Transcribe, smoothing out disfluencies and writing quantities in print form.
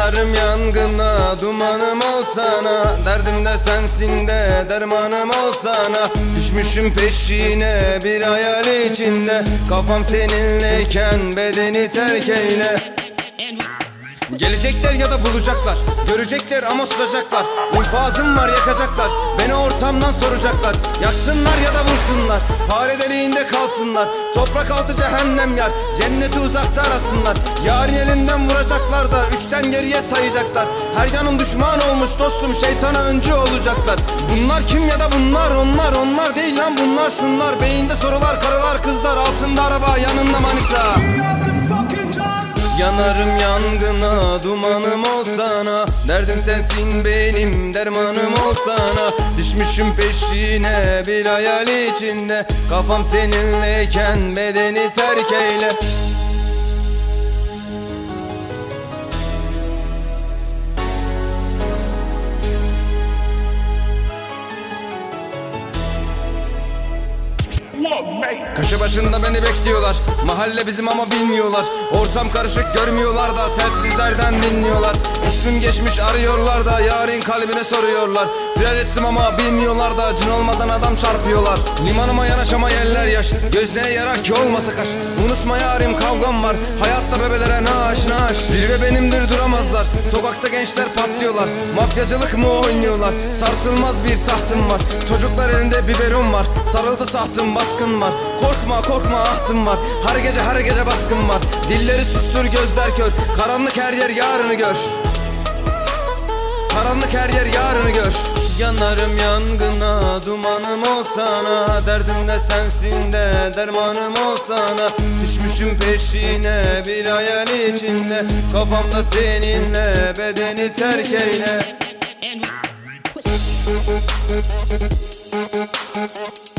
Yanarım yangına, dumanım olsana. Derdim de sensin de dermanım olsana. Düşmüşüm peşine bir hayal içinde. Kafam seninleyken bedeni terk eyle. Gelecekler ya da bulacaklar, görecekler ama susacaklar. İnfazım var, yakacaklar, beni ortamdan soracaklar. Yaksınlar ya da vursunlar, fare deliğinde kalsınlar. Toprak altı cehennem yar, cenneti uzakta arasınlar. Yarın elinden vuracaklar da üçten geriye sayacaklar. Her yanım düşman olmuş dostum, şeytana öncü olacaklar. Bunlar kim ya da bunlar onlar değil lan bunlar şunlar. Beyinde sorular, karılar, kızlar, altında araba, yanımda manita. Yanarım yangına, dumanım olsana. Derdim sensin benim, dermanım olsana. Düşmüşüm peşine bir hayal içinde. Kafam seninleyken bedeni terk eyle. Köşe başında beni bekliyorlar. Mahalle bizim ama bilmiyorlar. Ortam karışık görmüyorlar da telsizlerden dinliyorlar. İsmim geçmiş arıyorlar da yarın kalbine soruyorlar. Firar ettim ama bilmiyorlar da cin olmadan adam çarpıyorlar. Limanıma yanaşama yerler yaş. Gözlüğe yarar ki olmasa kaş. Unutma yarim kavgam var. Hayatta bebelere naş. Zirve benimdir duramazlar. Sokakta gençler patlıyorlar. Mafyacılık mı oynuyorlar? Sarsılmaz bir tahtım var. Çocuklar elinde biberon var. Sarıldı tahtım, baskın var. Korkma ahtım var. Her gece baskın var. Dilleri sustur, gözler kör. Karanlık her yer yarını gör. Karanlık her yer yarını gör. Yanarım yangına, dumanım olsana. Derdim de sensin de dermanım olsana. Düşmüşüm peşine bir hayal içinde. Kafamda seninle bedeni terk eyle.